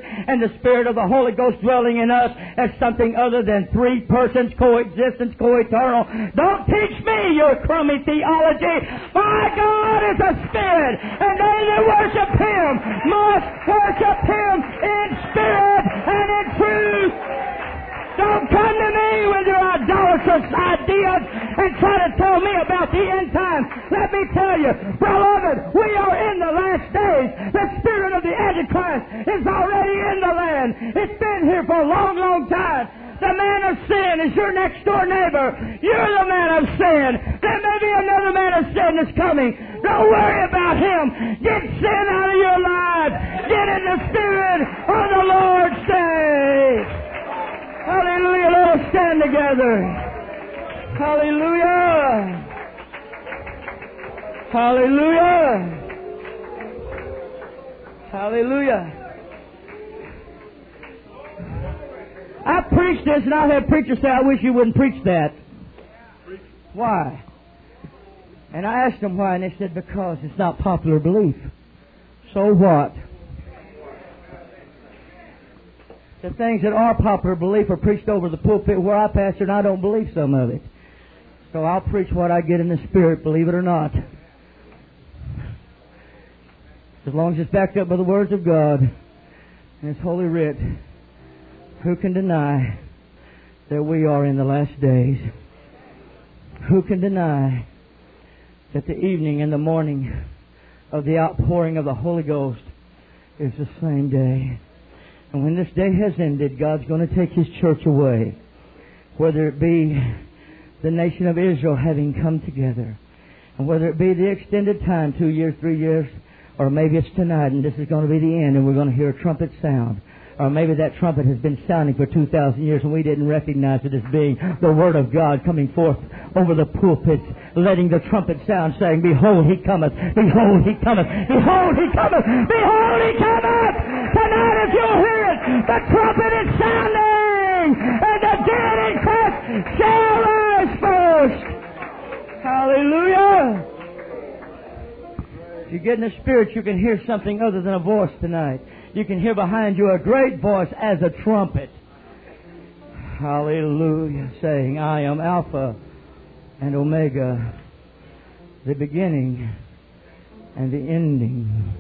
and the Spirit of the Holy Ghost dwelling in us as something other than three persons, coexistence, co-eternal. Don't teach me your crummy theology. My God is a Spirit, and they that worship Him must worship Him in spirit and in truth. Don't come to me with your idolatrous ideas and try to tell me about the end time. Let me tell you, beloved, we are in the last days. The spirit of the Antichrist is already in the land. It's been here for a long, long time. The man of sin is your next door neighbor. You're the man of sin. There may be another man of sin that's coming. Don't worry about him. Get sin out of your life. Get in the Spirit of the Lord's day. Hallelujah. Let us stand together. Hallelujah. Hallelujah. Hallelujah. I preached this, and I've had preachers say, I wish you wouldn't preach that. Why? And I asked them why, and they said, because it's not popular belief. So what? The things that are popular belief are preached over the pulpit where I pastor, and I don't believe some of it. So I'll preach what I get in the Spirit, believe it or not. As long as it's backed up by the words of God and His Holy Writ, who can deny that we are in the last days? Who can deny that the evening and the morning of the outpouring of the Holy Ghost is the same day? And when this day has ended, God's going to take His church away. Whether it be the nation of Israel having come together, and whether it be the extended time, 2 years, 3 years, or maybe it's tonight and this is going to be the end and we're going to hear a trumpet sound. Or maybe that trumpet has been sounding for 2,000 years and we didn't recognize it as being the Word of God coming forth over the pulpits, letting the trumpet sound, saying, Behold, He cometh! Behold, He cometh! Behold, He cometh! Behold, He cometh! Tonight, if you'll hear it, the trumpet is sounding, and the dead in Christ shall rise first. Hallelujah! If you get in the Spirit, you can hear something other than a voice tonight. You can hear behind you a great voice as a trumpet. Hallelujah. Saying, I am Alpha and Omega, the beginning and the ending.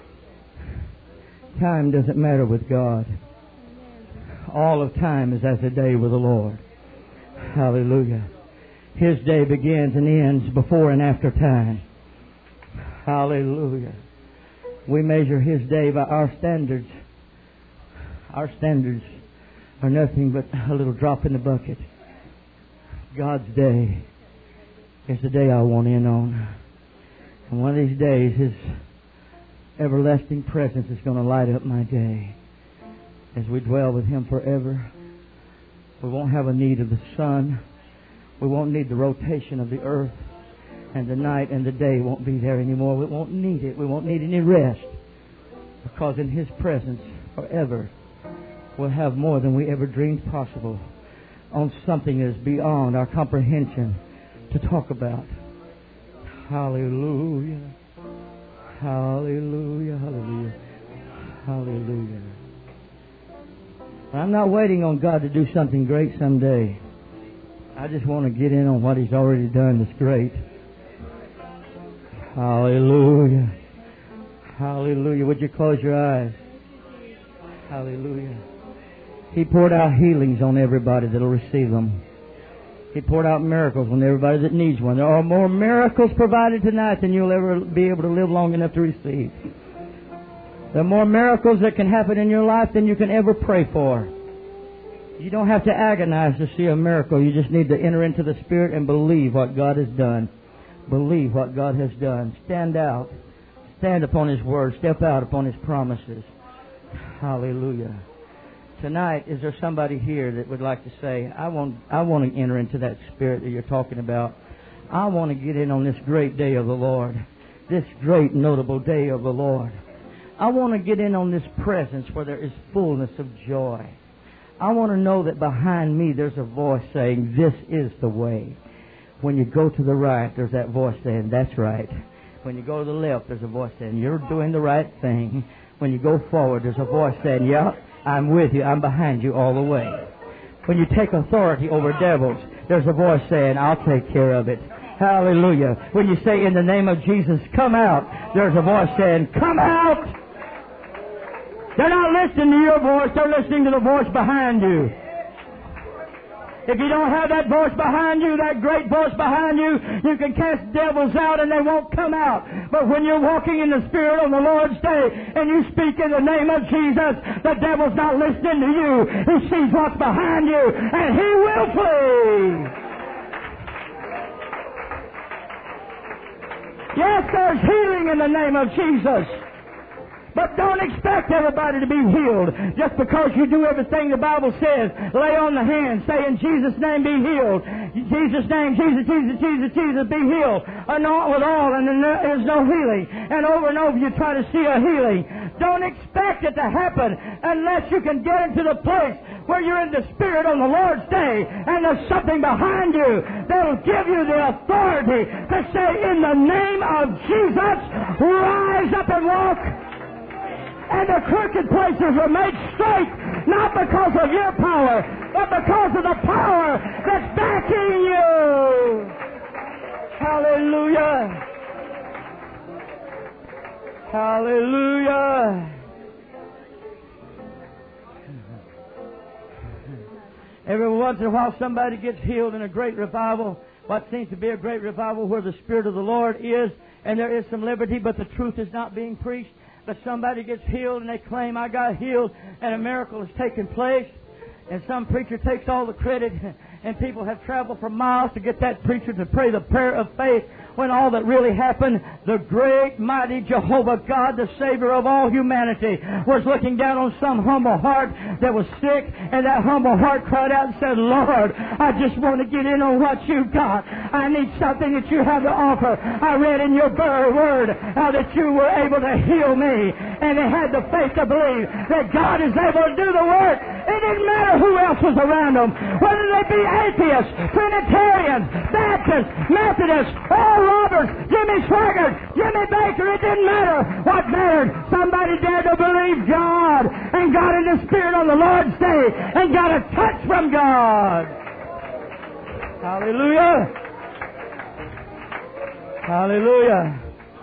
Time doesn't matter with God. All of time is as a day with the Lord. Hallelujah. His day begins and ends before and after time. Hallelujah. We measure His day by our standards. Our standards are nothing but a little drop in the bucket. God's day is the day I want in on. And one of these days, His everlasting presence is going to light up my day as we dwell with Him forever. We won't have a need of the sun. We won't need the rotation of the earth. And the night and the day won't be there anymore. We won't need it. We won't need any rest. Because in His presence forever, we'll have more than we ever dreamed possible on something that is beyond our comprehension to talk about. Hallelujah. Hallelujah. Hallelujah. Hallelujah. I'm not waiting on God to do something great someday. I just want to get in on what He's already done that's great. Hallelujah. Hallelujah. Would you close your eyes? Hallelujah. He poured out healings on everybody that'll receive them. He poured out miracles on everybody that needs one. There are more miracles provided tonight than you'll ever be able to live long enough to receive. There are more miracles that can happen in your life than you can ever pray for. You don't have to agonize to see a miracle. You just need to enter into the Spirit and believe what God has done. Believe what God has done. Stand out. Stand upon His Word. Step out upon His promises. Hallelujah. Tonight, is there somebody here that would like to say, I want to enter into that Spirit that you're talking about. I want to get in on this great day of the Lord. This great notable day of the Lord. I want to get in on this presence where there is fullness of joy. I want to know that behind me there's a voice saying, this is the way. When you go to the right, there's that voice saying, that's right. When you go to the left, there's a voice saying, you're doing the right thing. When you go forward, there's a voice saying, yeah, I'm with you. I'm behind you all the way. When you take authority over devils, there's a voice saying, I'll take care of it. Hallelujah. When you say, in the name of Jesus, come out, there's a voice saying, come out. They're not listening to your voice. They're listening to the voice behind you. If you don't have that voice behind you, that great voice behind you, you can cast devils out and they won't come out. But when you're walking in the Spirit on the Lord's day and you speak in the name of Jesus, the devil's not listening to you. He sees what's behind you and he will flee. Yes, there's healing in the name of Jesus. But don't expect everybody to be healed just because you do everything the Bible says. Lay on the hands, say in Jesus' name be healed. Jesus' name, Jesus, Jesus, Jesus, Jesus, be healed. Anoint with all and there's no healing. And over you try to see a healing. Don't expect it to happen unless you can get into the place where you're in the Spirit on the Lord's day and there's something behind you that'll give you the authority to say in the name of Jesus, rise up and walk. And the crooked places were made straight, not because of your power, but because of the power that's backing you. Hallelujah. Hallelujah. Every once in a while somebody gets healed in a great revival, what seems to be a great revival where the Spirit of the Lord is, and there is some liberty, but the truth is not being preached. But somebody gets healed and they claim, I got healed and a miracle has taken place. And some preacher takes all the credit and people have traveled for miles to get that preacher to pray the prayer of faith when all that really happened, the great, mighty Jehovah God, the Savior of all humanity, was looking down on some humble heart that was sick, and that humble heart cried out and said, Lord, I just want to get in on what you've got. I need something that you have to offer. I read in your word how that you were able to heal me, and they had the faith to believe that God is able to do the work. It didn't matter who else was around them, whether they be atheists, Trinitarians, Baptists, Methodists, Oral Roberts, Jimmy Swaggart, Jimmy Baker. It didn't matter. What mattered? Somebody dared to believe God and got in the Spirit on the Lord's day and got a touch from God. Hallelujah. Hallelujah.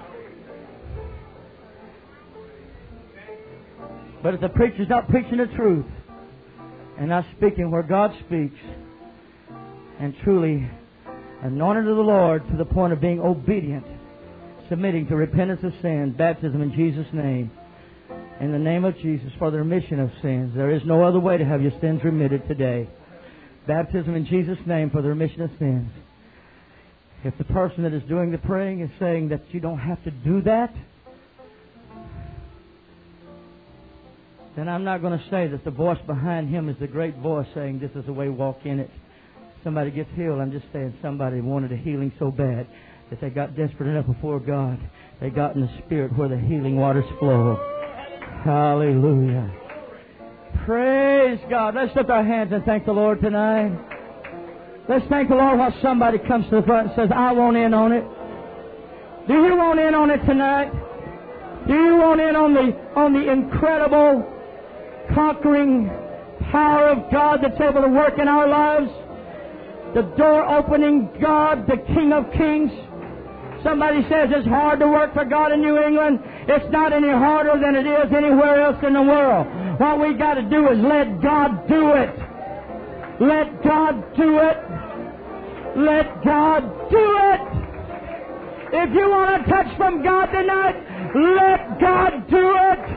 But if the preacher's not preaching the truth and not speaking where God speaks and truly anointed of the Lord to the point of being obedient, submitting to repentance of sin, baptism in Jesus' name, in the name of Jesus for the remission of sins. There is no other way to have your sins remitted today. Baptism in Jesus' name for the remission of sins. If the person that is doing the praying is saying that you don't have to do that, then I'm not going to say that the voice behind him is the great voice saying this is the way, walk in it. Somebody gets healed. I'm just saying somebody wanted a healing so bad that they got desperate enough before God. They got in the Spirit where the healing waters flow. Hallelujah. Praise God. Let's lift our hands and thank the Lord tonight. Let's thank the Lord while somebody comes to the front and says, I want in on it. Do you want in on it tonight? Do you want in on the incredible, conquering power of God that's able to work in our lives? The door-opening God, the King of Kings. Somebody says it's hard to work for God in New England. It's not any harder than it is anywhere else in the world. What we got to do is let God do it. Let God do it. Let God do it. If you want a touch from God tonight, let God do it.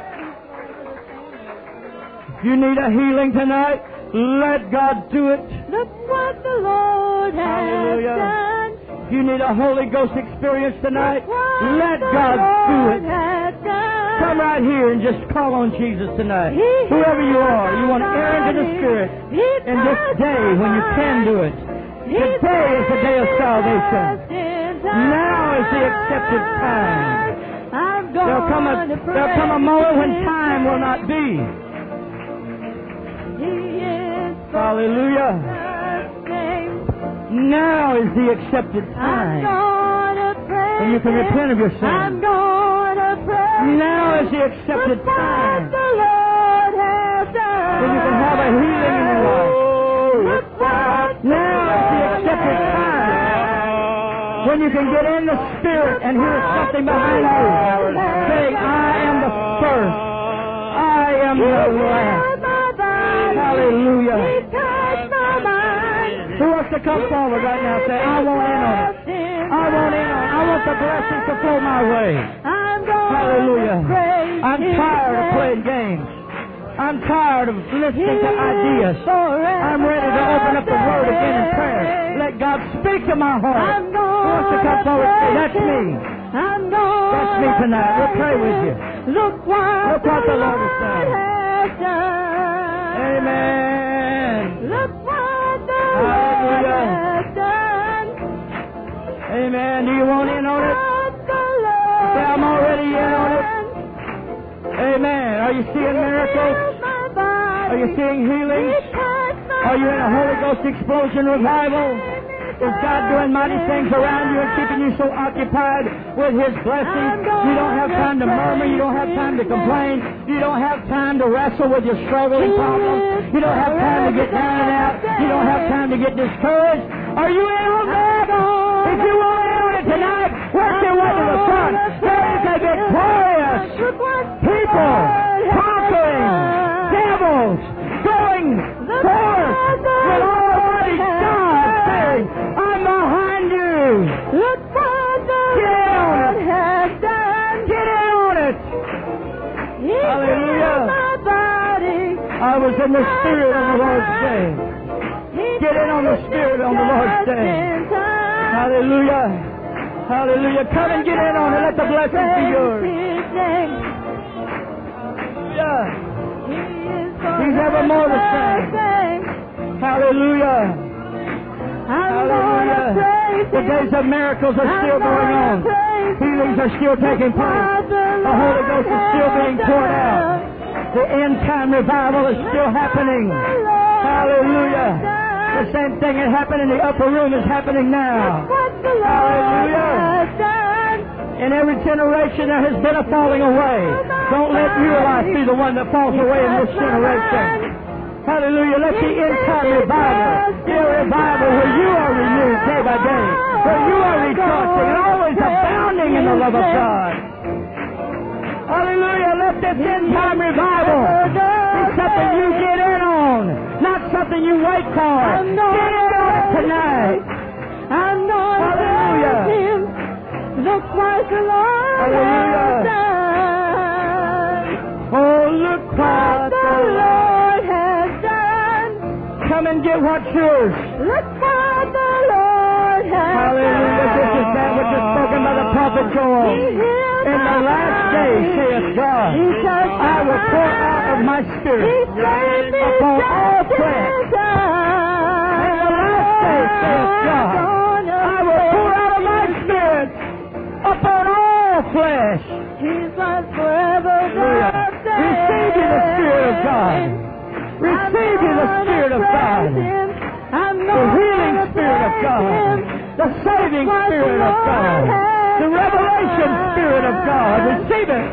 If you need a healing tonight, let God do it. Look what the Lord has done. If you need a Holy Ghost experience tonight, let God do it. Come right here and just call on Jesus tonight. Whoever you are, you want to enter into the Spirit in this day when you can do it. Today is the day of salvation. Now is the accepted time. There'll come a moment when time will not be. Hallelujah. Now is the accepted time. And you can repent of your I'm sin. gonna praise Now is the accepted what time the Lord has done. when you can have a healing in your life. Look what Now is the accepted time when you can get in the Spirit and hear something behind you saying, I am the first. I am the last. Hallelujah. Who wants to come forward right now and say, I want in on it. I want in on it. I want the blessings to flow my way. Hallelujah. I'm tired of playing games. I'm tired of listening to ideas. I'm ready to open up the Word again in prayer. Let God speak to my heart. Who wants to come forward and say, that's me. That's me tonight. We'll pray with you. Look what the Lord has done. Amen. Look what the Hallelujah. Lord has done. Amen. Do you want in on it? Say, I'm already in on it. Amen. Are you seeing miracles? Are you seeing healings? Are you in a Holy Ghost explosion revival? Is God doing mighty things around you and keeping you so occupied with His blessings? You don't have time to murmur. You don't have time to complain. You don't have time to wrestle with your struggling problems. You don't have time to get down and out. You don't have time to get discouraged. Are you in on that? If you want in on it tonight, work your way to the front. There is a victorious people conquering devils going forth with Almighty God saying, I'm behind you. Look what the Lord has done. Get in on it. Hallelujah. I was in the Spirit on the Lord's day. Get in on the Spirit on the Lord's day. Hallelujah. Hallelujah. Come and get in on it. Let the blessings be yours. Hallelujah. He's evermore the same. Hallelujah. Hallelujah. The days of miracles are still going on. Healings are still taking place. The Holy Ghost is still being poured out. The end time revival is still happening. Hallelujah. The same thing that happened in the upper room is happening now. Hallelujah. In every generation there has been a falling away. Don't let your life be the one that falls away in this generation. Hallelujah. Let the end time revival be a revival where you are renewed day by day, where you are rejoicing and always abounding in the love of God. Hallelujah. Let this end time revival be something you get in on, not something you wait for. Get in on it tonight. Hallelujah. Look what the Lord has done. Oh, look what the Lord has done. Come and get what's yours. Look what the Lord has done. Hallelujah. This is that which is spoken by the prophet Joel. In the last days, saith God, I will pour out of my Spirit upon all flesh. In the last days, saith God, I will pour out of my Spirit upon all flesh. Receive you the Spirit of God. Receive you the Spirit of God. The healing Spirit of God. The saving Spirit of God. The revelation Spirit of God. Receive it.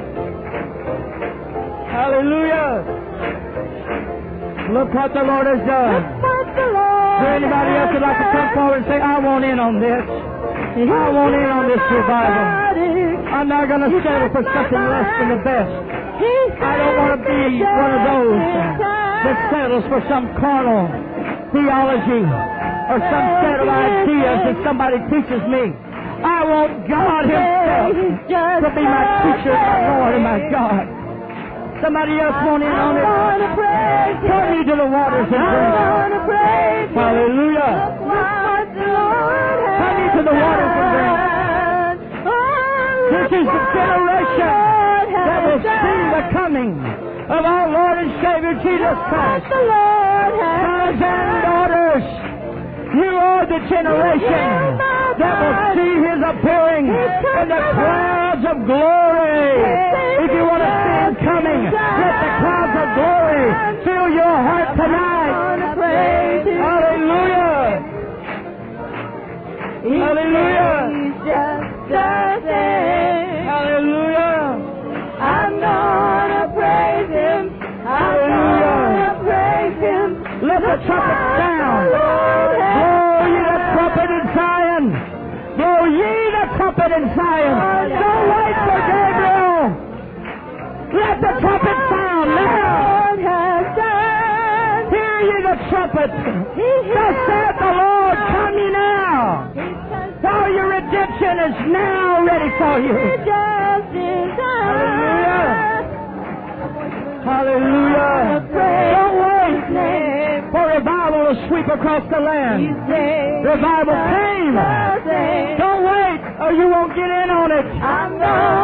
Hallelujah. Look what the Lord has done. Is there anybody else who'd like to come forward and say, I want in on this? I want in on this revival. I'm not going to settle for something less than the best. I don't want to be one of those that settles for some carnal theology or some set of ideas that somebody teaches me. I want God Himself to be my teacher, my Lord, and my God. Somebody else want in on it? Turn me to the waters and drink. Hallelujah. Turn me to the waters and drink. This is the generation that will see the coming of our Lord and Savior Jesus Christ. Sons and daughters, you are the generation that will see His appearing in the clouds of glory. If you want to see Him coming, let the clouds of glory fill your heart tonight. Hallelujah. Hallelujah. the trumpet sound. Blow ye the trumpet in Zion. Blow ye the trumpet in Zion. Don't wait for Gabriel. Let the trumpet sound now. Hear ye the trumpet. Thus saith the Lord, come ye now. For your redemption is now ready for you. Hallelujah. Hallelujah. Don't wait for revival to sweep across the land. Revival came. Don't wait or you won't get in on it.